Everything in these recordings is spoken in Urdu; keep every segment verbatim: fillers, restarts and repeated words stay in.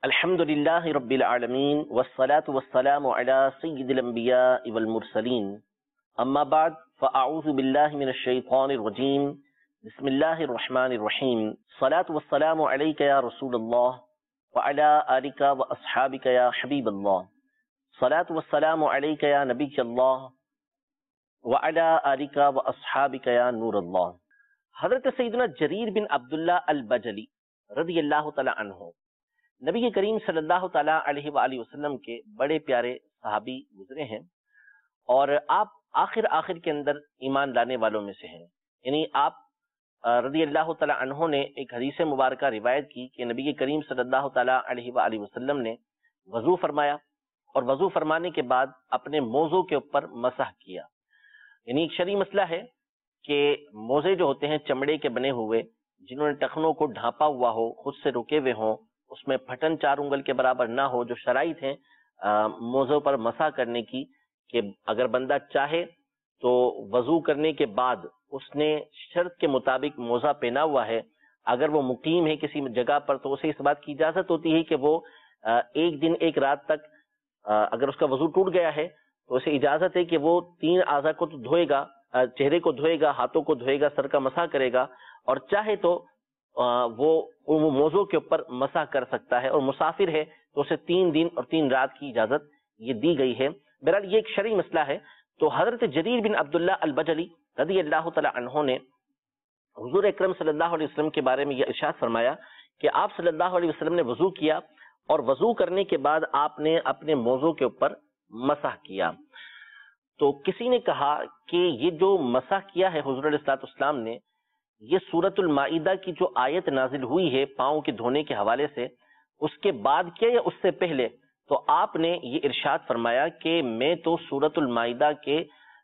الحمد لله رب العالمين والصلاة والسلام على سيد الأنبياء والمرسلين أما بعد فأعوذ بالله من الشيطان الرجيم بسم الله الرحمن الرحيم صلاة والسلام عليك يا رسول الله وعلى آلك وأصحابك يا حبيب الله صلاة والسلام عليك يا نبي الله وعلى آلك وأصحابك يا نور الله۔ حضرت سیدنا جریر بن عبداللہ البجلی رضی اللہ تعالی عنہ نبی کریم صلی اللہ تعالیٰ علیہ وآلہ وسلم کے بڑے پیارے صحابی گزرے ہیں، اور آپ آخر آخر کے اندر ایمان لانے والوں میں سے ہیں۔ یعنی آپ رضی اللہ تعالیٰ عنہ نے ایک حدیث مبارکہ روایت کی کہ نبی کریم صلی اللہ تعالیٰ علیہ وآلہ وسلم نے وضو فرمایا، اور وضو فرمانے کے بعد اپنے موزوں کے اوپر مسح کیا۔ یعنی ایک شرعی مسئلہ ہے کہ موزے جو ہوتے ہیں چمڑے کے بنے ہوئے، جنہوں نے ٹخنوں کو ڈھانپا ہوا ہو، خود سے رکے ہوئے ہوں، اس میں پھٹن چار انگل کے برابر نہ ہو، جو شرائط ہیں موزوں پر مسح کرنے کی، کہ اگر بندہ چاہے تو وضو کرنے کے بعد اس نے شرط کے مطابق موزہ پہنا ہوا ہے، اگر وہ مقیم ہے کسی جگہ پر تو اسے اس بات کی اجازت ہوتی ہے کہ وہ ایک دن ایک رات تک اگر اس کا وضو ٹوٹ گیا ہے تو اسے اجازت ہے کہ وہ تین اعضاء کو تو دھوئے گا، چہرے کو دھوئے گا، ہاتھوں کو دھوئے گا، سر کا مسح کرے گا، اور چاہے تو وہ موضوع کے اوپر مسح کر سکتا ہے، اور مسافر ہے تو اسے تین دن اور تین رات کی اجازت یہ دی گئی ہے۔ بہرحال یہ ایک شرعی مسئلہ ہے۔ تو حضرت جریر بن عبداللہ البجلی رضی اللہ تعالی عنہ نے حضور اکرم صلی اللہ علیہ وسلم کے بارے میں یہ ارشاد فرمایا کہ آپ صلی اللہ علیہ وسلم نے وضو کیا، اور وضو کرنے کے بعد آپ نے اپنے موضوع کے اوپر مسح کیا۔ تو کسی نے کہا کہ یہ جو مسح کیا ہے حضور علیہ السلام نے، یہ سورۃ المائدہ کی جو آیت نازل ہوئی ہے پاؤں کے دھونے کے حوالے سے، اس کے بعد کیا یا اس سے پہلے؟ تو آپ نے یہ ارشاد فرمایا کہ میں تو سورۃ المائدہ کے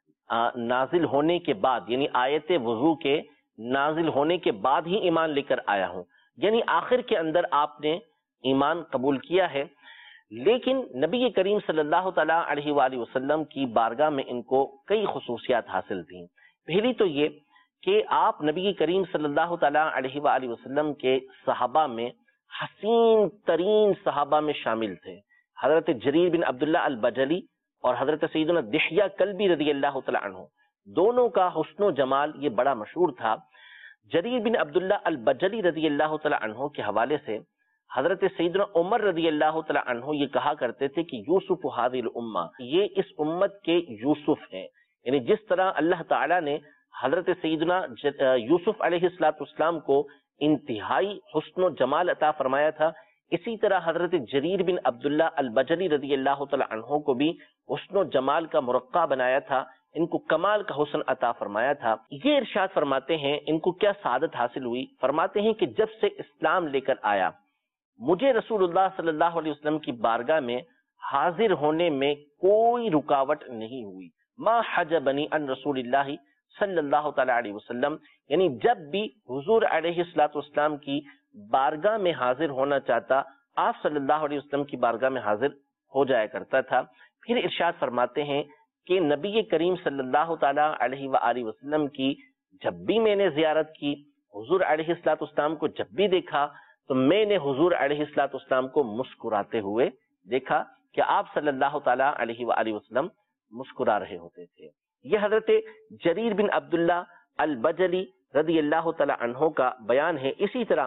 نازل ہونے کے بعد، یعنی آیت وضو کے نازل ہونے کے بعد ہی ایمان لے کر آیا ہوں۔ یعنی آخر کے اندر آپ نے ایمان قبول کیا ہے، لیکن نبی کریم صلی اللہ تعالیٰ علیہ وآلہ وسلم کی بارگاہ میں ان کو کئی خصوصیات حاصل تھیں۔ پہلی تو یہ کہ آپ نبی کریم صلی اللہ تعالیٰ علیہ وآلہ وسلم کے صحابہ میں حسین ترین صحابہ میں شامل تھے۔ حضرت جریر بن عبداللہ البجلی اور حضرت سیدنا دحیہ کلبی رضی اللہ تعالیٰ عنہ، دونوں کا حسن و جمال یہ بڑا مشہور تھا۔ جریر بن عبداللہ البجلی رضی اللہ تعالیٰ عنہ کے حوالے سے حضرت سیدنا عمر رضی اللہ تعالیٰ عنہ یہ کہا کرتے تھے کہ یوسف ہذہ الامہ، یہ اس امت کے یوسف ہیں۔ یعنی جس طرح اللہ تعالیٰ نے حضرت سیدنا یوسف علیہ السلام کو انتہائی حسن و جمال عطا فرمایا تھا، اسی طرح حضرت جریر بن عبداللہ البجلی رضی اللہ تعالیٰ عنہ کو بھی حسن و جمال کا مرقع بنایا تھا، ان کو کمال کا حسن عطا فرمایا تھا۔ یہ ارشاد فرماتے ہیں ان کو کیا سعادت حاصل ہوئی؟ فرماتے ہیں کہ جب سے اسلام لے کر آیا مجھے رسول اللہ صلی اللہ علیہ وسلم کی بارگاہ میں حاضر ہونے میں کوئی رکاوٹ نہیں ہوئی۔ ما حجبنی عن رسول اللہ صلی اللہ تعالیٰ علیہ وسلم، یعنی جب بھی حضور علیہ السلام کی بارگاہ میں حاضر ہونا چاہتا، آپ صلی اللہ علیہ وسلم کی بارگاہ میں حاضر ہو جایا کرتا تھا۔ پھر ارشاد فرماتے ہیں کہ نبی کریم صلی اللہ تعالیٰ علیہ وآلہ وسلم کی جب بھی میں نے زیارت کی، حضور علیہ السلام کو جب بھی دیکھا تو میں نے حضور علیہ السلام کو مسکراتے ہوئے دیکھا کہ آپ صلی اللہ تعالیٰ علیہ وآلہ وسلم مسکرا رہے ہوتے تھے۔ یہ حضرت جریر بن عبداللہ البجلی رضی اللہ تعالی عنہ کا بیان ہے۔ اسی طرح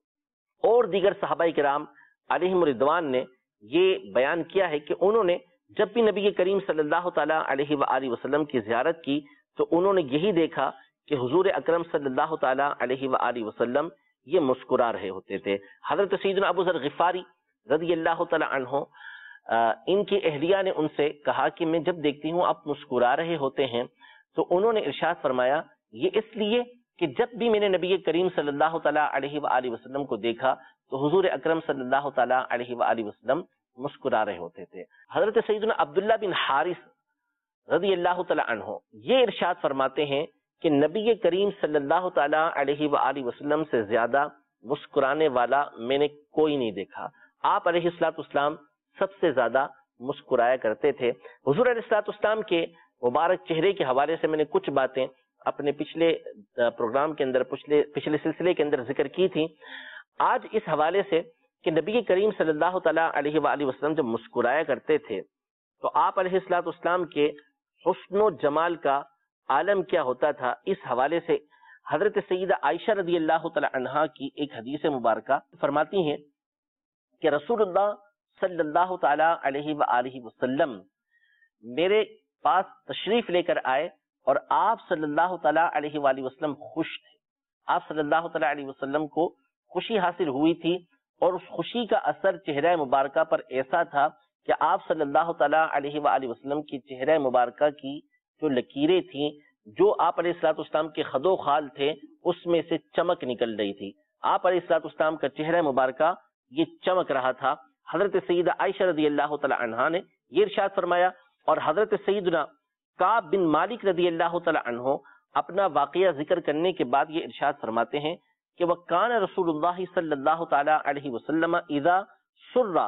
اور دیگر صحابہ کرام علیہم رضوان نے یہ بیان کیا ہے کہ انہوں نے جب بھی نبی کریم صلی اللہ تعالی علیہ وآلہ وسلم کی زیارت کی تو انہوں نے یہی دیکھا کہ حضور اکرم صلی اللہ تعالی علیہ وآلہ وسلم یہ مسکرا رہے ہوتے تھے۔ حضرت سیدنا ابو ذر غفاری رضی اللہ تعالی عنہ، ان کی اہلیہ نے ان سے کہا کہ میں جب دیکھتی ہوں آپ مسکرا رہے ہوتے ہیں، تو انہوں نے ارشاد فرمایا یہ اس لیے کہ جب بھی میں نے نبی کریم صلی اللہ تعالیٰ علیہ وآلہ وسلم کو دیکھا تو حضور اکرم صلی اللہ تعالیٰ علیہ وآلہ وسلم مسکرا رہے ہوتے تھے۔ حضرت سیدنا عبداللہ بن حارث رضی اللہ تعالیٰ عنہ یہ ارشاد فرماتے ہیں کہ نبی کریم صلی اللہ تعالیٰ علیہ وآلہ وسلم سے زیادہ مسکرانے والا میں نے کوئی نہیں دیکھا۔ آپ علیہ السلام سب سے زیادہ مسکرایا کرتے تھے۔ حضور علیہ السلام کے مبارک چہرے کے حوالے سے میں نے کچھ باتیں اپنے پچھلے پروگرام کے اندر پچھلے پچھلے سلسلے کے اندر ذکر کی تھی۔ آج اس حوالے سے کہ نبی کریم صلی اللہ تعالیٰ علیہ وآلہ وسلم جب مسکرایا کرتے تھے تو آپ علیہ الصلوۃ والسلام کے حسن و جمال کا عالم کیا ہوتا تھا، اس حوالے سے حضرت سیدہ عائشہ رضی اللہ تعالی عنہا کی ایک حدیث مبارکہ فرماتی ہیں کہ رسول اللہ صلی اللہ تعالی علیہ وآلہ وسلم میرے پاس تشریف لے کر آئے اور آپ صلی اللہ تعالی علیہ وآلہ وسلم خوش تھے. آپ صلی اللہ تعالی علیہ وسلم کو خوشی حاصل ہوئی تھی اور اس خوشی کا اثر چہرہ مبارکہ پر ایسا تھا کہ آپ صلی اللہ تعالی علیہ وآلہ وسلم کی چہرہ مبارکہ کی جو لکیریں تھیں، جو آپ علیہ الصلوۃ والسلام کے خد و خال تھے، اس میں سے چمک نکل رہی تھی. آپ علیہ الصلوۃ والسلام کا چہرہ مبارکہ یہ چمک رہا تھا. حضرت سیدہ عائشہ رضی اللہ تعالی عنہا نے یہ ارشاد فرمایا، اور حضرت سیدنا کعب بن مالک رضی اللہ تعالی عنہ اپنا واقعہ ذکر کرنے کے بعد یہ ارشاد فرماتے ہیں کہ وَكَانَ رسول اللہ صلی اللہ تعالی علیہ وسلم اذا سر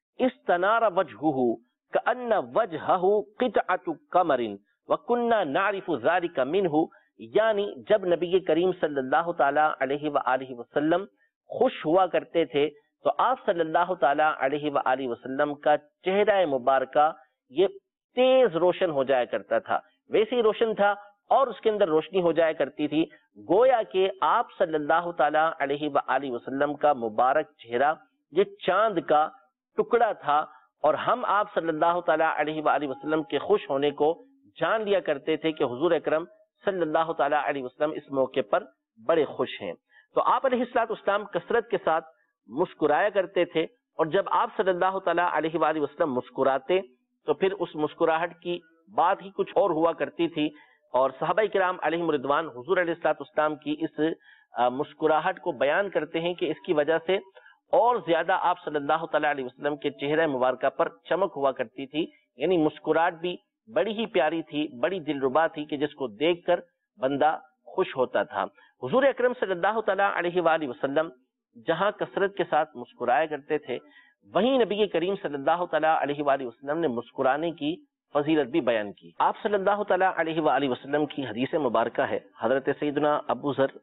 استنار وجهه كأن وجهه قطعة قمر وَكُنَّا نَعْرِفُ ذَلِكَ مِنْهُ، یعنی جب نبی کریم صلی اللہ تعالی علیہ وآلہ وسلم خوش ہوا کرتے تھے تو آپ صلی اللہ تعالی علیہ وآلہ وسلم کا چہرہ مبارکہ یہ تیز روشن ہو جایا کرتا تھا، ویسے ہی روشن تھا اور اس کے اندر روشنی ہو جایا کرتی تھی، گویا کہ آپ صلی اللہ تعالی علیہ وآلہ وسلم کا مبارک چہرہ یہ چاند کا ٹکڑا تھا، اور ہم آپ صلی اللہ تعالی علیہ وآلہ وسلم کے خوش ہونے کو جان لیا کرتے تھے کہ حضور اکرم صلی اللہ تعالی علیہ وسلم اس موقع پر بڑے خوش ہیں. تو آپ علیہ الصلوۃ والسلام کثرت کے ساتھ مسکرایا کرتے تھے، اور جب آپ صلی اللہ تعالی علیہ وآلہ وسلم مسکراتے تو پھر اس مسکراہٹ کی بات ہی کچھ اور ہوا کرتی تھی، اور صحابہ کرام علیہم رضوان حضور علیہ الصلوۃ والسلام کی اس مسکراہٹ کو بیان کرتے ہیں کہ اس کی وجہ سے اور زیادہ آپ صلی اللہ تعالی علیہ وسلم کے چہرہ مبارکہ پر چمک ہوا کرتی تھی. یعنی مسکراہٹ بھی بڑی ہی پیاری تھی، بڑی دلربا تھی کہ جس کو دیکھ کر بندہ خوش ہوتا تھا. حضور اکرم صلی اللہ تعالی علیہ وآلہ وسلم جہاں کثرت کے ساتھ مسکرایا کرتے تھے، وہیں نبی کریم صلی اللہ تعالی علیہ وآلہ وسلم نے مسکرانے کی فضیلت بھی بیان کی. آپ صلی اللہ تعالی علیہ وآلہ وسلم کی حدیث مبارکہ ہے، حضرت سیدنا ابو ذر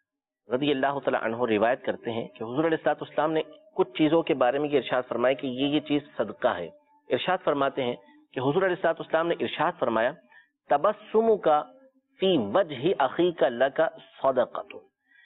رضی اللہ تعالی عنہ روایت کرتے ہیں کہ حضور علیہ الصلوۃ والسلام نے کچھ چیزوں کے بارے میں یہ ارشاد فرمایا کہ یہ یہ چیز صدقہ ہے. ارشاد فرماتے ہیں کہ حضور علیہ الصلوۃ والسلام نے ارشاد فرمایا تبسمک فی وجہ اخیک لک صدقۃ،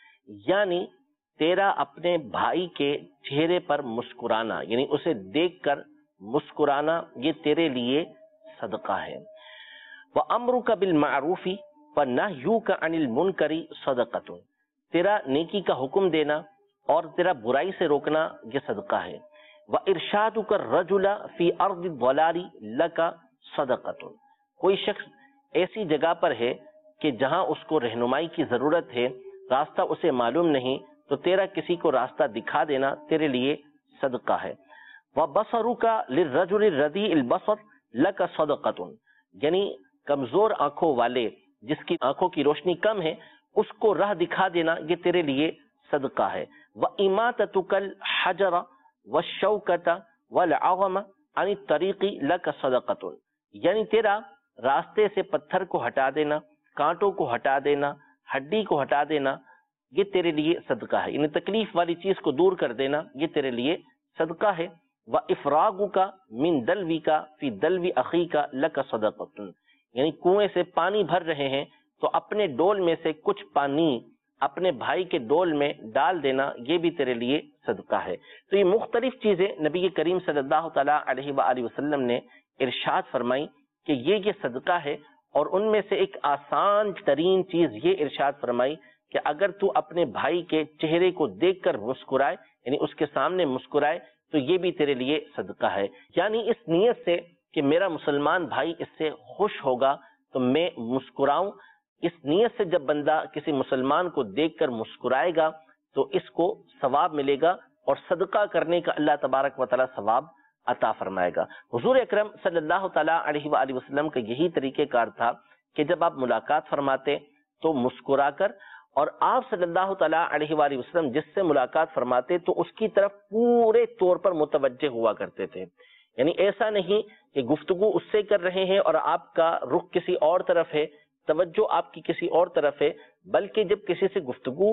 یعنی تیرا اپنے بھائی کے چہرے پر مسکرانا، یعنی اسے دیکھ کر مسکرانا، یہ تیرے لیے صدقہ ہے. وَأَمْرُكَ بِالْمَعْرُوفِ وَنَهْيُكَ عَنِ الْمُنْكَرِ صَدَقَةٌ، تیرا نیکی کا حکم دینا اور تیرا برائی سے روکنا یہ صدقہ ہے. وَإِرْشَادُكَ الرَّجُلَ فِي أَرْضِ الضَّلَالِ لَكَ صَدَقَةٌ، کوئی شخص ایسی جگہ پر ہے کہ جہاں اس کو رہنمائی کی ضرورت ہے، راستہ اسے معلوم نہیں، تو تیرا کسی کو راستہ دکھا دینا تیرے لیے صدقہ ہے. وَبَصَرُكَ لِلرَّجُلِ الرَّدِيءِ الْبَصَرِ لَكَ صَدَقَةٌ، یعنی کمزور آنکھوں والے جس کی آنکھوں کی روشنی کم ہے اس کو راہ دکھا دینا یہ تیرے لیے صدقہ ہے. وَإِمَاتَتُكَ الْحَجَرَ وَالشَّوْكَةَ وَالْعَظَمَ عَنِ الطَّرِيقِ لَكَ صَدَقَةٌ، یعنی تیرا راستے سے پتھر کو ہٹا دینا، کانٹوں کو ہٹا دینا، ہڈی کو ہٹا دینا یہ تیرے لیے صدقہ ہے، یعنی تکلیف والی چیز کو دور کر دینا یہ تیرے لیے صدقہ ہے. وَإِفْرَاغُكَ مِن دَلْوِكَ فِي دَلْوِ أَخِيكَ لَكَ صَدَقَةٌ، یعنی کنویں سے پانی بھر رہے ہیں تو اپنے ڈول میں سے کچھ پانی اپنے بھائی کے ڈول میں ڈال دینا یہ بھی تیرے لیے صدقہ ہے. تو یہ مختلف چیزیں نبی کریم صلی اللہ تعالی علیہ وآلہ وسلم نے ارشاد فرمائی کہ یہ یہ صدقہ ہے، اور ان میں سے ایک آسان ترین چیز یہ ارشاد فرمائی کہ اگر تو اپنے بھائی کے چہرے کو دیکھ کر مسکرائے، یعنی اس کے سامنے مسکرائے، تو یہ بھی تیرے لیے صدقہ ہے. یعنی اس نیت سے کہ میرا مسلمان بھائی اس سے خوش ہوگا تو میں مسکراؤں، اس نیت سے جب بندہ کسی مسلمان کو دیکھ کر مسکرائے گا تو اس کو ثواب ملے گا، اور صدقہ کرنے کا اللہ تبارک و تعالی ثواب عطا فرمائے گا. حضور اکرم صلی اللہ تعالی علیہ وآلہ وسلم کا یہی طریقہ کار تھا کہ جب آپ ملاقات فرماتے تو مسکرا کر، اور آپ صلی اللہ تعالی علیہ وآلہ وسلم جس سے ملاقات فرماتے تو اس کی طرف پورے طور پر متوجہ ہوا کرتے تھے. یعنی ایسا نہیں کہ گفتگو اس سے کر رہے ہیں اور آپ کا رخ کسی اور طرف ہے، توجہ آپ کی کسی اور طرف ہے، بلکہ جب کسی سے گفتگو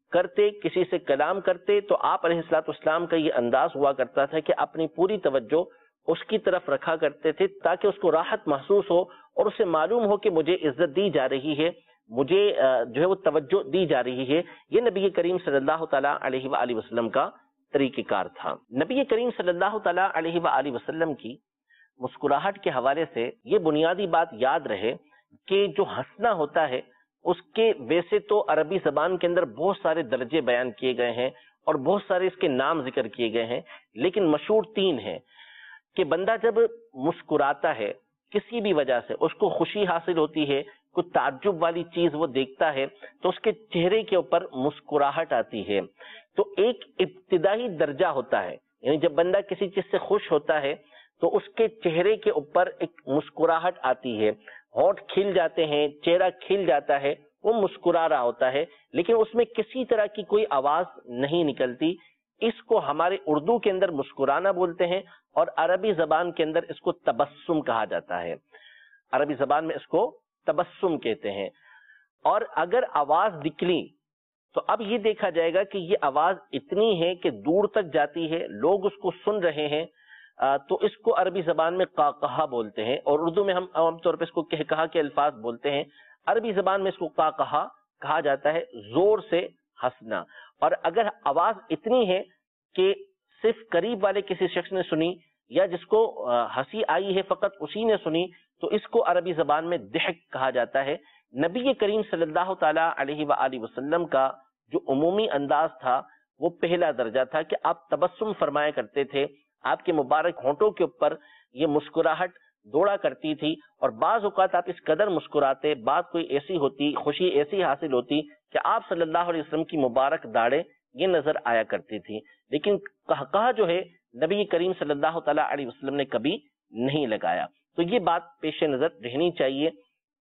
کرتے، کسی سے کلام کرتے تو آپ علیہ الصلوۃ والسلام کا یہ انداز ہوا کرتا تھا کہ اپنی پوری توجہ اس کی طرف رکھا کرتے تھے تاکہ اس کو راحت محسوس ہو اور اسے معلوم ہو کہ مجھے عزت دی جا رہی ہے، مجھے جو ہے وہ توجہ دی جا رہی ہے۔ یہ نبی کریم صلی اللہ تعالیٰ علیہ وآلہ وسلم کا طریقہ کار تھا۔ نبی کریم صلی اللہ تعالیٰ علیہ وآلہ وسلم کی مسکراہٹ کے حوالے سے یہ بنیادی بات یاد رہے کہ جو ہنسنا ہوتا ہے اس کے ویسے تو عربی زبان کے اندر بہت سارے درجے بیان کیے گئے ہیں اور بہت سارے اس کے نام ذکر کیے گئے ہیں، لیکن مشہور تین ہیں کہ بندہ جب مسکراتا ہے کسی بھی وجہ سے، اس کو خوشی حاصل ہوتی ہے، کوئی تعجب والی چیز وہ دیکھتا ہے تو اس کے چہرے کے اوپر مسکراہٹ آتی ہے۔ تو ایک ابتدائی درجہ ہوتا ہے، یعنی جب بندہ کسی چیز سے خوش ہوتا ہے تو اس کے چہرے کے اوپر ایک مسکراہٹ آتی ہے، ہونٹ کھل جاتے ہیں، چہرہ کھل جاتا ہے، وہ مسکرا رہا ہوتا ہے، لیکن اس میں کسی طرح کی کوئی آواز نہیں نکلتی۔ اس کو ہمارے اردو کے اندر مسکرانا بولتے ہیں اور عربی زبان کے اندر اس کو تبسم کہا جاتا ہے۔ عربی زبان میں اس کو تبسم کہتے ہیں۔ اور اگر آواز نکلی تو اب یہ دیکھا جائے گا کہ یہ آواز اتنی ہے کہ دور تک جاتی ہے، لوگ اس کو سن رہے ہیں، تو اس کو عربی زبان میں قاقہا بولتے ہیں، اور اردو میں ہم عام طور پہ اس کو کہا کے الفاظ بولتے ہیں۔ عربی زبان میں اس کو قاقہا کہا جاتا ہے، زور سے ہنسنا۔ اور اگر آواز اتنی ہے کہ صرف قریب والے کسی شخص نے سنی یا جس کو ہنسی آئی ہے فقط اسی نے سنی تو اس کو عربی زبان میں ضحک کہا جاتا ہے۔ نبی کریم صلی اللہ تعالیٰ علیہ وآلہ وسلم کا جو عمومی انداز تھا وہ پہلا درجہ تھا کہ آپ تبسم فرمایا کرتے تھے، آپ کے مبارک ہونٹوں کے اوپر یہ مسکراہٹ دوڑا کرتی تھی، اور بعض اوقات آپ اس قدر مسکراتے، بات کوئی ایسی ہوتی، خوشی ایسی حاصل ہوتی کہ آپ صلی اللہ علیہ وسلم کی مبارک داڑیں یہ نظر آیا کرتی تھی، لیکن قہقہہ جو ہے نبی کریم صلی اللہ تعالیٰ علیہ وسلم نے کبھی نہیں لگایا۔ تو یہ بات پیش نظر رہنی چاہیے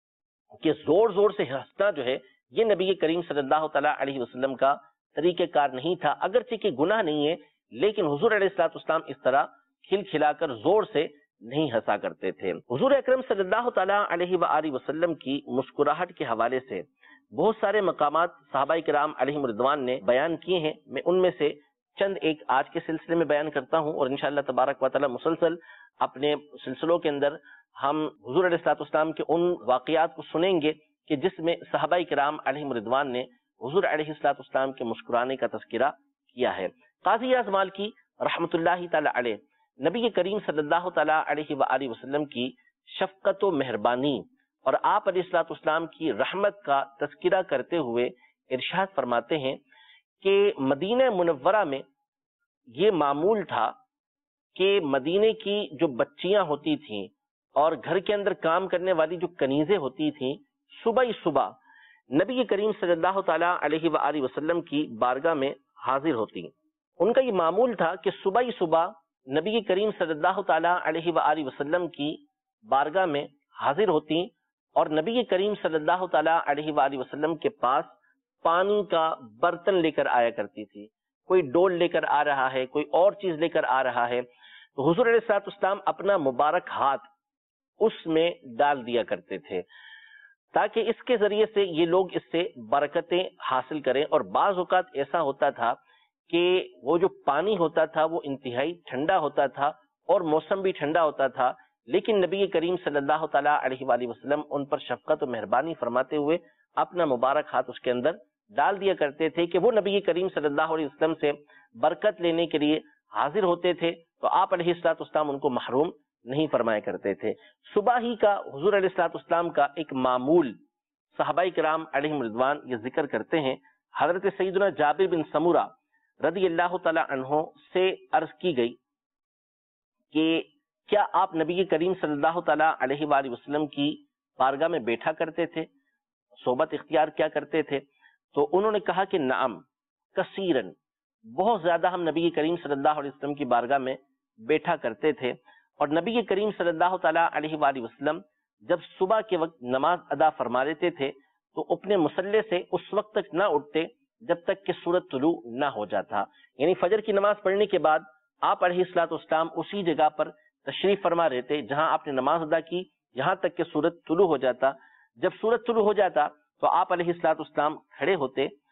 کہ زور زور سے ہنسنا جو ہے یہ نبی کریم صلی اللہ تعالیٰ علیہ وسلم کا طریقہ کار نہیں تھا، اگرچہ کہ گناہ نہیں ہے، لیکن حضور علیہ الصلوۃ والسلام اس طرح کھل کھلا کر زور سے نہیں ہنسا کرتے تھے۔ حضور اکرم صلی اللہ تعالیٰ علیہ وآلہ وسلم کی مسکراہٹ کے حوالے سے بہت سارے مقامات صحابہ کرام علیہم رضوان نے بیان کیے ہیں، میں ان میں سے چند ایک آج کے سلسلے میں بیان کرتا ہوں، اور انشاءاللہ تبارک و تعالی مسلسل اپنے سلسلوں کے اندر ہم حضور علیہ الصلوۃ والسلام کے ان واقعات کو سنیں گے کہ جس میں صحابہ کرام علیہم رضوان نے حضور علیہ الصلوۃ والسلام کے مسکرانے کا تذکرہ کیا ہے۔ قاضی اعظم مالکی رحمۃ اللہ تعالی علیہ نبی کریم صلی اللہ تعالیٰ علیہ وآلہ وسلم کی شفقت و مہربانی اور آپ علیہ الصلوۃ والسلام کی رحمت کا تذکرہ کرتے ہوئے ارشاد فرماتے ہیں کہ مدینہ منورہ میں یہ معمول تھا کہ مدینے کی جو بچیاں ہوتی تھیں اور گھر کے اندر کام کرنے والی جو کنیزیں ہوتی تھیں، صبح ہی صبح نبی کریم صلی اللہ تعالیٰ علیہ وآلہ وسلم کی بارگاہ میں حاضر ہوتی۔ ان کا یہ معمول تھا کہ صبح ہی صبح نبی کریم صلی اللہ تعالیٰ علیہ وآلہ وسلم کی بارگاہ میں حاضر ہوتی اور نبی کریم صلی اللہ تعالیٰ علیہ وآلہ وسلم کے پاس پانی کا برتن لے کر آیا کرتی تھی۔ کوئی ڈول لے کر آ رہا ہے، کوئی اور چیز لے کر آ رہا ہے، تو حضور علیہ الصلوۃ والسلام اپنا مبارک ہاتھ اس میں ڈال دیا کرتے تھے تاکہ اس کے ذریعے سے یہ لوگ اس سے برکتیں حاصل کریں۔ اور بعض اوقات ایسا ہوتا تھا کہ وہ جو پانی ہوتا تھا وہ انتہائی ٹھنڈا ہوتا تھا اور موسم بھی ٹھنڈا ہوتا تھا، لیکن نبی کریم صلی اللہ تعالیٰ علیہ وآلہ وسلم ان پر شفقت و مہربانی فرماتے ہوئے اپنا مبارک ہاتھ اس کے اندر ڈال دیا کرتے تھے کہ وہ نبی کریم صلی اللہ علیہ وسلم سے برکت لینے کے لیے حاضر ہوتے تھے، تو آپ علیہ الصلوۃ والسلام ان کو محروم نہیں فرمایا کرتے تھے۔ صبح ہی کا حضور علیہ الصلوۃ والسلام کا ایک معمول صحابہ کرام علیہم رضوان یہ ذکر کرتے ہیں۔ حضرت سیدنا جابر بن سمورہ رضی اللہ تعالی عنہ سے عرض کی گئی کہ کیا آپ نبی کریم صلی اللہ تعالیٰ علیہ وآلہ وسلم کی بارگاہ میں بیٹھا کرتے تھے، صحبت اختیار کیا کرتے تھے؟ تو انہوں نے کہا کہ نعم کثیرن، بہت زیادہ ہم نبی کریم صلی اللہ علیہ وسلم کی بارگاہ میں بیٹھا کرتے تھے۔ اور نبی کریم صلی اللہ تعالیٰ علیہ وآلہ وسلم جب صبح کے وقت نماز ادا فرما لیتے تھے تو اپنے مصلے سے اس وقت تک نہ اٹھتے جب تک کہ سورج طلوع نہ ہو جاتا، یعنی فجر کی نماز پڑھنے کے بعد آپ علیہ الصلوۃ والسلام اسی جگہ پر تشریف فرما رہتے جہاں آپ نے نماز ادا کی، یہاں تک کہ سورج طلوع ہو جاتا۔ جب سورج طلوع ہو جاتا تو آپ علیہ الصلوۃ والسلام کھڑے ہوتے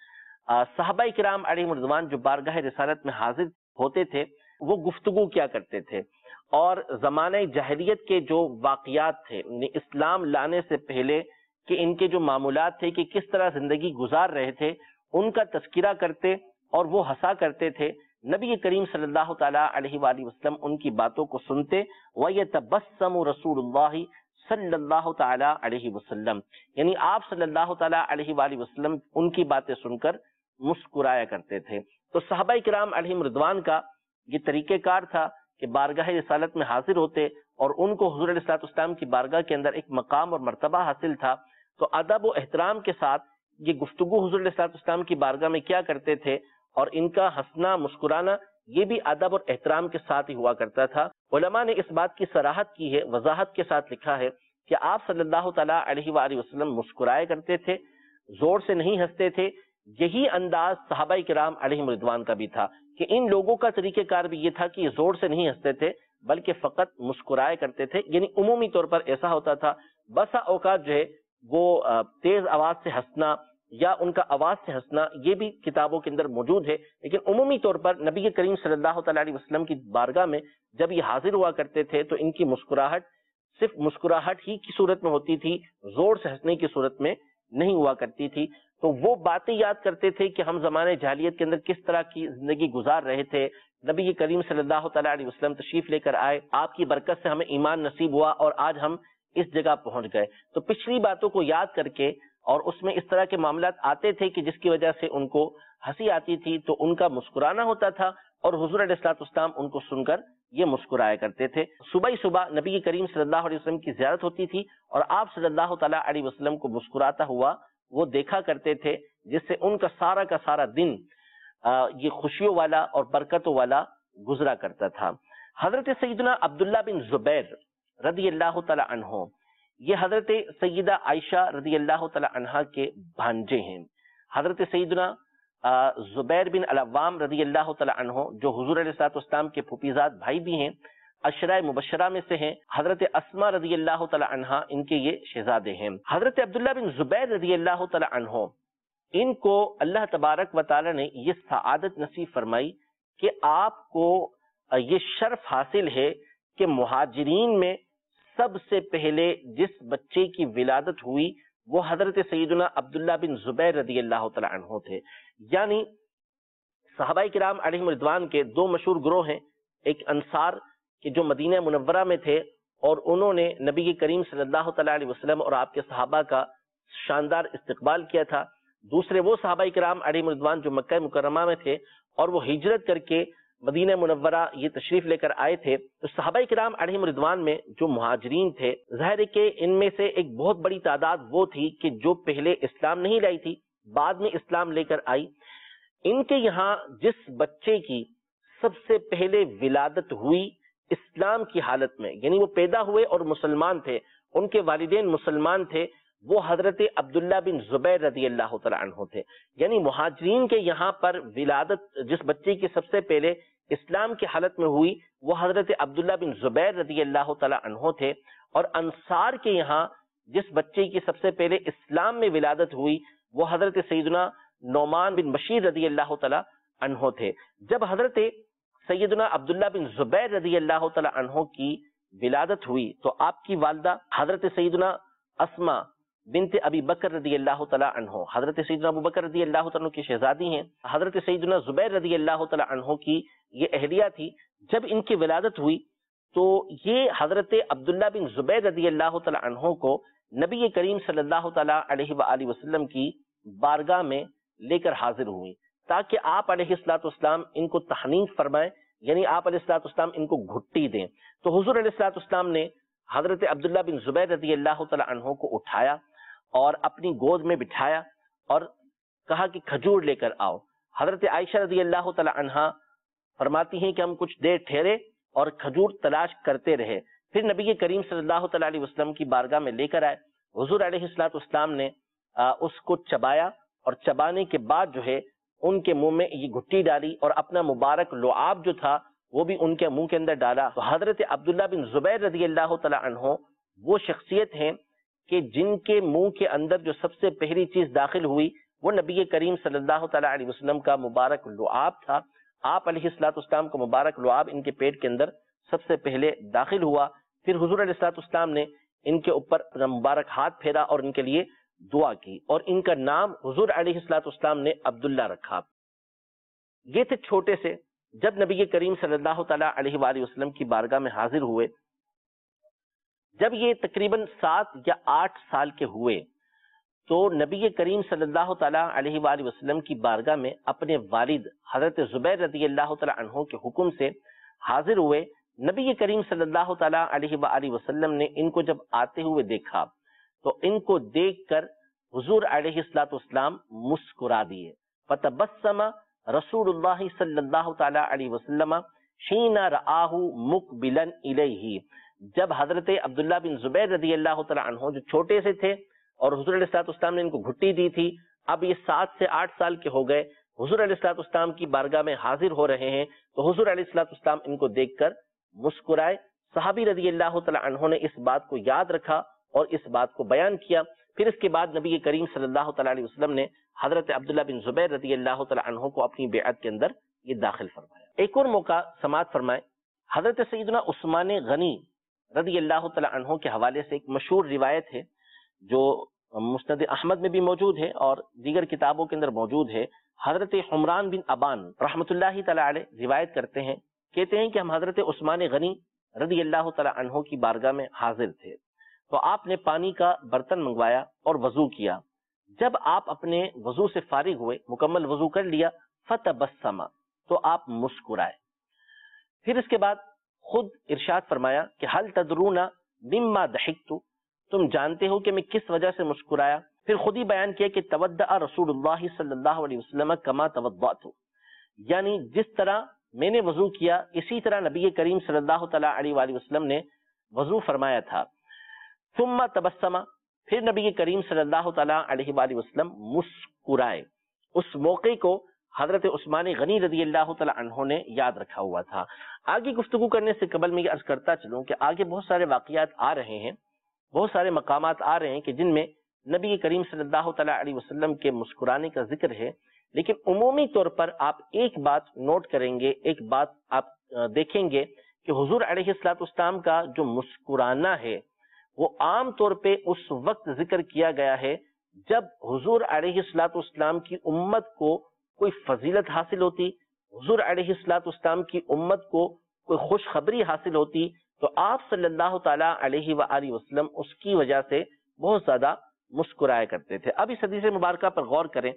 صحابہ کرام علیہم رضوان جو بارگاہ رسالت میں حاضر ہوتے تھے وہ گفتگو کیا کرتے تھے، اور زمانہ جاہلیت کے جو واقعات تھے، اسلام لانے سے پہلے کہ ان کے جو معمولات تھے کہ کس طرح زندگی گزار رہے تھے، ان کا تذکرہ کرتے اور وہ ہنسا کرتے تھے۔ نبی کریم صلی اللہ تعالیٰ علیہ وآلہ وسلم ان کی باتوں کو سنتے، وَيَتَبَسَّمُ رَسُولُ اللَّهِ صلی اللہ تعالیٰ علیہ وسلم، یعنی آپ صلی اللہ تعالیٰ علیہ وآلہ وسلم ان کی باتیں سن کر مسکرایا کرتے تھے۔ تو صحابہ کرام علیہم رضوان کا یہ طریقہ کار تھا کہ بارگاہ رسالت میں حاضر ہوتے اور ان کو حضور علیہ الصلوۃ والسلام کی بارگاہ کے اندر ایک مقام اور مرتبہ حاصل تھا، تو ادب و احترام کے ساتھ یہ گفتگو حضور علیہ الصلوۃ والسلام کی بارگاہ میں کیا کرتے تھے، اور ان کا ہنسنا مسکرانا یہ بھی ادب اور احترام کے ساتھ ہی ہوا کرتا تھا۔ علماء نے اس بات کی صراحت کی ہے، وضاحت کے ساتھ لکھا ہے کہ آپ صلی اللہ تعالیٰ علیہ وآلہ وسلم مسکرایا کرتے تھے، زور سے نہیں ہنستے تھے۔ یہی انداز صحابہ کرام علیہم رضوان کا بھی تھا کہ ان لوگوں کا طریقہ کار بھی یہ تھا کہ یہ زور سے نہیں ہنستے تھے بلکہ فقط مسکرایا کرتے تھے، یعنی عمومی طور پر ایسا ہوتا تھا۔ بسا اوقات جو ہے وہ تیز آواز سے ہنسنا یا ان کا آواز سے ہنسنا یہ بھی کتابوں کے اندر موجود ہے، لیکن عمومی طور پر نبی کریم صلی اللہ تعالیٰ علیہ وسلم کی بارگاہ میں جب یہ حاضر ہوا کرتے تھے تو ان کی مسکراہٹ صرف مسکراہٹ ہی کی صورت میں ہوتی تھی، زور سے ہنسنے کی صورت میں نہیں ہوا کرتی تھی۔ تو وہ باتیں یاد کرتے تھے کہ ہم زمانے جاہلیت کے اندر کس طرح کی زندگی گزار رہے تھے، نبی کریم صلی اللہ تعالیٰ علیہ وسلم تشریف لے کر آئے، آپ کی برکت سے ہمیں ایمان نصیب ہوا اور آج ہم اس جگہ پہنچ گئے۔ تو پچھلی باتوں کو یاد کر کے اور اس میں اس طرح کے معاملات آتے تھے کہ جس کی وجہ سے ان کو ہنسی آتی تھی، تو ان کا مسکرانا ہوتا تھا اور حضور علیہ الصلوۃ والسلام ان کو سن کر یہ مسکرایا کرتے تھے۔ صبح ہی صبح نبی کریم صلی اللہ علیہ وسلم کی زیارت ہوتی تھی اور آپ صلی اللہ تعالیٰ علیہ وسلم کو مسکراتا ہوا وہ دیکھا کرتے تھے، جس سے ان کا سارا کا سارا دن یہ خوشیوں والا اور برکتوں والا گزرا کرتا تھا۔ حضرت سیدنا عبداللہ بن زبیر رضی اللہ تعالی عنہ، یہ حضرت سیدہ عائشہ رضی اللہ تعالی عنہ کے بھانجے ہیں۔ حضرت سیدنا زبیر بن العوام رضی اللہ تعالی عنہ جو حضور علیہ الصلوۃ والسلام کے پھوپھیزاد بھائی بھی ہیں، عشرہ مبشرہ میں سے ہیں۔ حضرت اسما رضی اللہ تعالی عنہ ان کے یہ شہزادے ہیں۔ حضرت عبداللہ بن زبیر رضی اللہ تعالی عنہ، ان کو اللہ تبارک و تعالی نے یہ سعادت نصیب فرمائی کہ آپ کو یہ شرف حاصل ہے کہ مہاجرین میں سب سے پہلے جس بچے کی ولادت ہوئی وہ حضرت سیدنا عبداللہ بن زبیر رضی اللہ تعالی عنہ تھے۔ یعنی صحابہ کرام علیہم رضوان کے دو مشہور گروہ ہیں، ایک انصار کہ جو مدینہ منورہ میں تھے اور انہوں نے نبی کریم صلی اللہ تعالیٰ علیہ وسلم اور آپ کے صحابہ کا شاندار استقبال کیا تھا، دوسرے وہ صحابہ کرام علیہم رضوان جو مکہ مکرمہ میں تھے اور وہ ہجرت کر کے مدینہ منورہ یہ تشریف لے کر آئے تھے۔ تو صحابہ کرام علیہم رضوان میں جو مہاجرین تھے، ظاہر ہے کہ ان میں سے ایک بہت بڑی تعداد وہ تھی کہ جو پہلے اسلام نہیں لائی تھی، بعد میں اسلام لے کر آئی۔ ان کے یہاں جس بچے کی سب سے پہلے ولادت ہوئی اسلام کی حالت میں، یعنی وہ پیدا ہوئے اور مسلمان تھے، ان کے والدین مسلمان تھے، وہ حضرت عبداللہ بن زبیر رضی اللہ تعالیٰ عنہ تھے۔ یعنی مہاجرین کے یہاں پر ولادت جس بچے کی سب سے پہلے اسلام کی حالت میں ہوئی وہ حضرت عبداللہ بن زبیر رضی اللہ تعالیٰ عنہ تھے، اور انصار کے یہاں جس بچے کی سب سے پہلے اسلام میں ولادت ہوئی وہ حضرت سیدنا نعمان بن بشیر رضی اللہ تعالیٰ عنہ تھے۔ جب حضرت سیدنا عبداللہ بن زبیر رضی اللہ تعالیٰ عنہ کی ولادت ہوئی تو آپ کی والدہ حضرت سیدنا اسما بنت ابی بکر رضی اللہ تعالیٰ عنہ، حضرت سیدنا ابو بکر رضی اللہ تعالیٰ عنہ کی شہزادی ہیں، حضرت سیدنا زبیر رضی اللہ تعالیٰ عنہ کی یہ اہلیہ تھی۔ جب ان کی ولادت ہوئی تو یہ حضرت عبداللہ بن زبیر رضی اللہ تعالیٰ عنہ کو نبی کریم صلی اللہ تعالیٰ علیہ وآلہ وسلم کی بارگاہ میں لے کر حاضر ہوئی تاکہ آپ علیہ الصلوۃ والسلام ان کو تحنیف فرمائیں، یعنی آپ علیہ الصلوۃ والسلام ان کو گھٹی دیں۔ تو حضور علیہ الصلوۃ والسلام نے حضرت عبداللہ بن زبیر رضی اللہ تعالیٰ عنہ کو اٹھایا اور اپنی گود میں بٹھایا اور کہا کہ کھجور لے کر آؤ۔ حضرت عائشہ رضی اللہ تعالیٰ عنہا فرماتی ہیں کہ ہم کچھ دیر ٹھہرے اور کھجور تلاش کرتے رہے، پھر نبی کریم صلی اللہ تعالیٰ علیہ وسلم کی بارگاہ میں لے کر آئے۔ حضور علیہ الصلوۃ والسلام نے اس کو چبایا اور چبانے کے بعد جو ہے ان کے منہ میں یہ گھٹی ڈالی اور اپنا مبارک لعاب جو تھا وہ بھی ان کے منہ کے اندر ڈالا۔ تو حضرت عبداللہ بن زبیر رضی اللہ تعالیٰ عنہ وہ شخصیت ہیں کہ جن کے منہ کے اندر جو سب سے پہلی چیز داخل ہوئی وہ نبی کریم صلی اللہ تعالیٰ علیہ وسلم کا مبارک لعاب تھا. آپ علیہ الصلوۃ والسلام کو مبارک لعاب ان کے پیٹ کے اندر سب سے پہلے داخل ہوا. پھر حضور علیہ الصلوۃ والسلام نے ان کے اوپر اپنا مبارک ہاتھ پھیرا اور ان کے لیے دعا کی، اور ان کا نام حضور علیہ الصلوۃ والسلام نے عبداللہ رکھا. یہ تھے چھوٹے سے. جب نبی کریم صلی اللہ تعالیٰ علیہ وآلہ وسلم کی بارگاہ میں حاضر ہوئے، جب یہ تقریباً سات یا آٹھ سال کے ہوئے تو نبی کریم صلی اللہ تعالیٰ علیہ وآلہ وسلم کی بارگاہ میں اپنے والد حضرت زبیر رضی اللہ تعالیٰ عنہ کے حکم سے حاضر ہوئے. نبی کریم صلی اللہ تعالیٰ علیہ وآلہ وسلم نے ان کو جب آتے ہوئے دیکھا تو ان کو دیکھ کر حضور علیہ الصلوۃ والسلام مسکرا دیے. فتبسم رسول اللہ صلی اللہ تعالیٰ علیہ وسلم حین رآہ مقبلا الیہ. جب حضرت عبداللہ بن زبیر رضی اللہ تعالیٰ عنہ جو چھوٹے سے تھے اور حضور علیہ الصلوۃ والسلام نے ان کو گھٹی دی تھی، اب یہ سات سے آٹھ سال کے ہو گئے، حضور علیہ الصلوۃ والسلام کی بارگاہ میں حاضر ہو رہے ہیں، تو حضور علیہ الصلوۃ والسلام ان کو دیکھ کر مسکرائے. صحابی رضی اللہ تعالیٰ عنہ نے اس بات کو یاد رکھا اور اس بات کو بیان کیا. پھر اس کے بعد نبی کریم صلی اللہ تعالیٰ علیہ وسلم نے حضرت عبداللہ بن زبیر رضی اللہ تعالیٰ عنہ کو اپنی بیعت کے اندر یہ داخل فرمایا. ایک اور موقع سماعت فرمائے. حضرت سیدنا عثمان غنی رضی اللہ تعالیٰ عنہ کے حوالے سے ایک مشہور روایت ہے جو مسند احمد میں بھی موجود ہے اور دیگر کتابوں کے اندر موجود ہے. حضرت حمران بن ابان رحمۃ اللہ تعالیٰ علیہ روایت کرتے ہیں، کہتے ہیں کہ ہم حضرت عثمان غنی رضی اللہ تعالیٰ عنہ کی بارگاہ میں حاضر تھے تو آپ نے پانی کا برتن منگوایا اور وضو کیا. جب آپ اپنے وضو سے فارغ ہوئے، مکمل وضو کر لیا، فتبسم تو آپ مسکرائے. پھر اس کے بعد خود ارشاد فرمایا کہ حل تدرون مما ضحکت، تم جانتے ہو کہ میں کس وجہ سے مسکرایا. پھر خود ہی بیان کیا کہ تودع رسول اللہ صلی اللہ علیہ وسلم کما توضأت، یعنی جس طرح میں نے وضو کیا اسی طرح نبی کریم صلی اللہ تعالیٰ علیہ وآلہ وسلم نے وضو فرمایا تھا. ثم تبسم، پھر نبی کریم صلی اللہ تعالیٰ علیہ وآلہ وسلم مسکرائے. اس موقع کو حضرت عثمان غنی رضی اللہ تعالیٰ عنہ نے یاد رکھا ہوا تھا. آگے گفتگو کرنے سے قبل میں یہ عرض کرتا چلوں کہ آگے بہت سارے واقعات آ رہے ہیں، بہت سارے مقامات آ رہے ہیں کہ جن میں نبی کریم صلی اللہ تعالیٰ علیہ وسلم کے مسکرانے کا ذکر ہے، لیکن عمومی طور پر آپ ایک بات نوٹ کریں گے، ایک بات آپ دیکھیں گے کہ حضور علیہ الصلوۃ والسلام کا جو مسکرانا ہے وہ عام طور پہ اس وقت ذکر کیا گیا ہے جب حضور علیہ الصلوۃ والسلام کی امت کو کوئی فضیلت حاصل ہوتی، حضور علیہ الصلوۃ والسلام کی امت کو کوئی خوشخبری حاصل ہوتی، تو آپ صلی اللہ تعالیٰ علیہ وآلہ وسلم اس کی وجہ سے بہت زیادہ مسکرایا کرتے تھے. اب اس حدیث مبارکہ پر غور کریں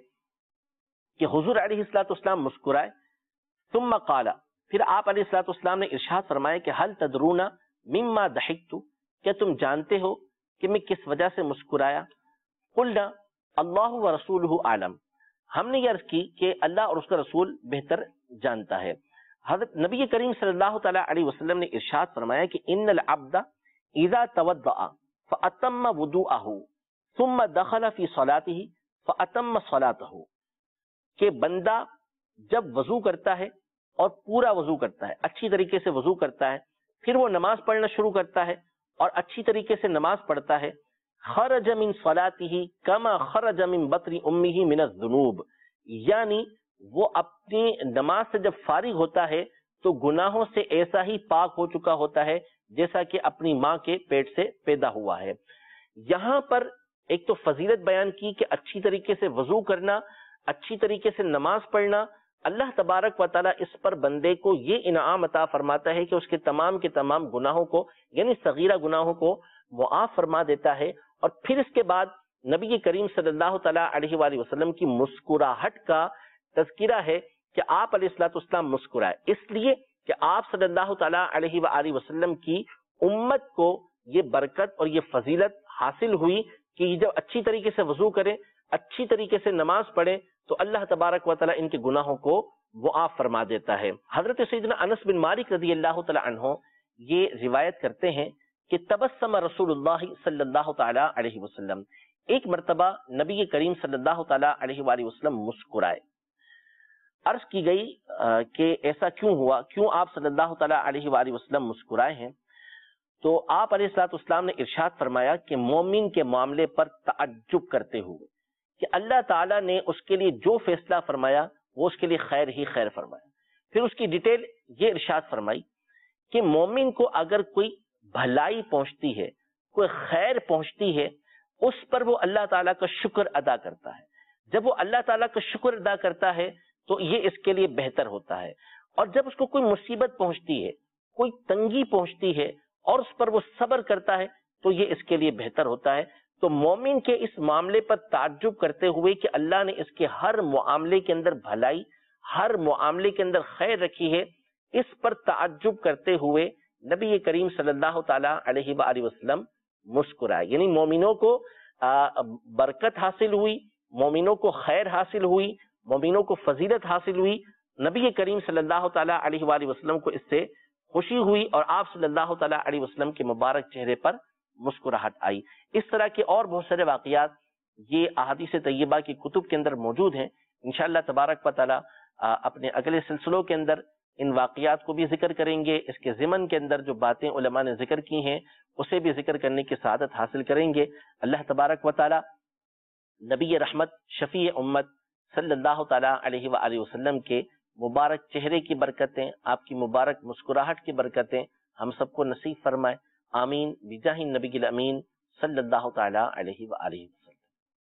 کہ حضور علیہ الصلوۃ والسلام مسکرائے. ثم قال، پھر آپ علیہ الصلوۃ والسلام نے ارشاد فرمایا کہ حل تدرون مما ضحکت، کیا تم جانتے ہو کہ میں کس وجہ سے مسکرایا؟ قلنا اللہ ورسولہ اعلم، ہم نے یہ عرض کی کہ اللہ اور اس کا رسول بہتر جانتا ہے. حضرت نبی کریم صلی اللہ تعالیٰ علیہ وسلم نے ارشاد فرمایا کہ ان العبد اذا توضأ فاتم وضوءہ ثم دخل فی صلاته فاتم صلاته، کہ بندہ جب وضو کرتا ہے اور پورا وضو کرتا ہے، اچھی طریقے سے وضو کرتا ہے، پھر وہ نماز پڑھنا شروع کرتا ہے اور اچھی طریقے سے نماز پڑھتا ہے، خرج من صلاته کما خرج من بطن امه من الذنوب، یعنی وہ اپنی نماز سے جب فارغ ہوتا ہے تو گناہوں سے ایسا ہی پاک ہو چکا ہوتا ہے جیسا کہ اپنی ماں کے پیٹ سے پیدا ہوا ہے. یہاں پر ایک تو فضیلت بیان کی کہ اچھی طریقے سے وضو کرنا، اچھی طریقے سے نماز پڑھنا، اللہ تبارک و تعالیٰ اس پر بندے کو یہ انعام عطا فرماتا ہے کہ اس کے تمام کے تمام گناہوں کو، یعنی صغیرہ گناہوں کو معاف فرما دیتا ہے. اور پھر اس کے بعد نبی کریم صلی اللہ تعالیٰ علیہ وآلہ وسلم کی مسکراہٹ کا تذکرہ ہے کہ آپ علیہ الصلوۃ والسلام مسکرائے، اس لیے کہ آپ صلی اللہ تعالیٰ علیہ وآلہ وسلم کی امت کو یہ برکت اور یہ فضیلت حاصل ہوئی کہ جب اچھی طریقے سے وضو کریں، اچھی طریقے سے نماز پڑھیں تو اللہ تبارک و تعالیٰ ان کے گناہوں کو معاف فرما دیتا ہے. حضرت سیدنا انس بن مالک رضی اللہ تعالیٰ عنہ یہ روایت کرتے ہیں کہ تبسم رسول اللہ صلی اللہ تعالیٰ علیہ وسلم، ایک مرتبہ نبی کریم صلی اللہ تعالیٰ علیہ وآلہ وسلم مسکرائے. عرض کی گئی کہ ایسا کیوں ہوا، کیوں آپ صلی اللہ تعالیٰ علیہ وآلہ وسلم مسکرائے ہیں؟ تو آپ علیہ الصلوۃ والسلام نے ارشاد فرمایا کہ مومن کے معاملے پر تعجب کرتے ہوئے، کہ اللہ تعالیٰ نے اس کے لیے جو فیصلہ فرمایا وہ اس کے لیے خیر ہی خیر فرمایا۔ پھر اس کی ڈیٹیل یہ ارشاد فرمائی کہ مومن کو اگر کوئی بھلائی پہنچتی ہے، کوئی خیر پہنچتی ہے، اس پر وہ اللہ تعالیٰ کا شکر ادا کرتا ہے۔ جب وہ اللہ تعالیٰ کا شکر ادا کرتا ہے تو یہ اس کے لیے بہتر ہوتا ہے، اور جب اس کو کوئی مصیبت پہنچتی ہے، کوئی تنگی پہنچتی ہے اور اس پر وہ صبر کرتا ہے تو یہ اس کے لیے بہتر ہوتا ہے۔ تو مومن کے اس معاملے پر تعجب کرتے ہوئے کہ اللہ نے اس کے ہر معاملے کے اندر بھلائی، ہر معاملے کے اندر خیر رکھی ہے، اس پر تعجب کرتے ہوئے نبی کریم صلی اللہ تعالی علیہ وآلہ وسلم مسکرائے۔ یعنی مومنوں کو برکت حاصل ہوئی، مومنوں کو خیر حاصل ہوئی، مومنوں کو فضیلت حاصل ہوئی، نبی کریم صلی اللہ تعالی علیہ وآلہ وسلم کو اس سے خوشی ہوئی اور آپ صلی اللہ تعالی علیہ وسلم کے مبارک چہرے پر مسکراہٹ آئی۔ اس طرح کے اور بہت سارے واقعات یہ احادیث طیبہ کی کتب کے اندر موجود ہیں۔ انشاءاللہ تبارک و تعالی اپنے اگلے سلسلوں کے اندر ان واقعات کو بھی ذکر کریں گے، اس کے ضمن کے اندر جو باتیں علماء نے ذکر کی ہیں اسے بھی ذکر کرنے کی سعادت حاصل کریں گے۔ اللہ تبارک و تعالی نبی رحمت شفیع امت صلی اللہ تعالی علیہ وآلہ وسلم کے مبارک چہرے کی برکتیں، آپ کی مبارک مسکراہٹ کی برکتیں ہم سب کو نصیب فرمائے۔ آمین بجاہ النبی الامین صلی اللہ تعالی علیہ وآلہ وسلم۔